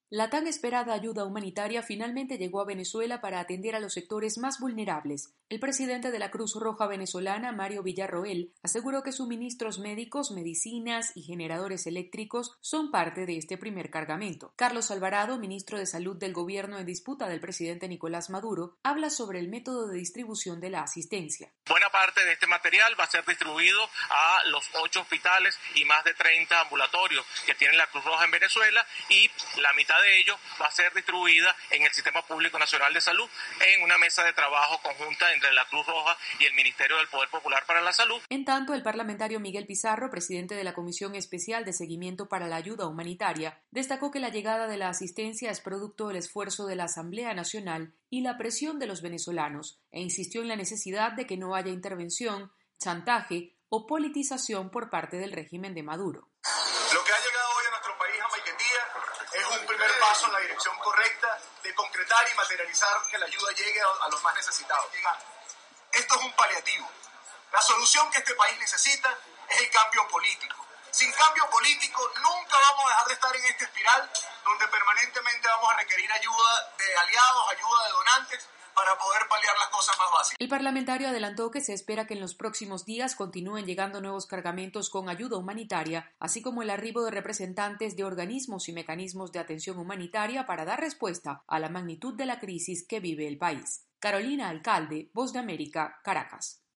La tan esperada ayuda humanitaria finalmente llegó a Venezuela para atender a los sectores más vulnerables. El presidente de la Cruz Roja venezolana, Mario Villarroel, aseguró que suministros médicos, medicinas y generadores eléctricos son parte de este primer cargamento. Carlos Alvarado, ministro de Salud del gobierno en disputa del presidente Nicolás Maduro, habla sobre el método de distribución de la asistencia. Buena parte de este material va a ser distribuido a los 8 hospitales y más de 30 ambulatorios que tiene la Cruz Roja en Venezuela, y la mitad de ello va a ser distribuida en el Sistema Público Nacional de Salud en una mesa de trabajo conjunta entre la Cruz Roja y el Ministerio del Poder Popular para la Salud. En tanto, el parlamentario Miguel Pizarro, presidente de la Comisión Especial de Seguimiento para la Ayuda Humanitaria, destacó que la llegada de la asistencia es producto del esfuerzo de la Asamblea Nacional y la presión de los venezolanos, e insistió en la necesidad de que no haya intervención, chantaje o politización por parte del régimen de Maduro. Lo que ha llegado hoy a nuestro país, a Maiquetía, es un primer paso en la dirección correcta de concretar y materializar que la ayuda llegue a los más necesitados. Esto es un paliativo. La solución que este país necesita es el cambio político. Sin cambio político nunca vamos a dejar de estar en esta espiral donde permanentemente vamos a requerir ayuda de aliados, ayuda de donantes, para poder paliar las cosas más básicas. El parlamentario adelantó que se espera que en los próximos días continúen llegando nuevos cargamentos con ayuda humanitaria, así como el arribo de representantes de organismos y mecanismos de atención humanitaria para dar respuesta a la magnitud de la crisis que vive el país. Carolina Alcalde, Voz de América, Caracas.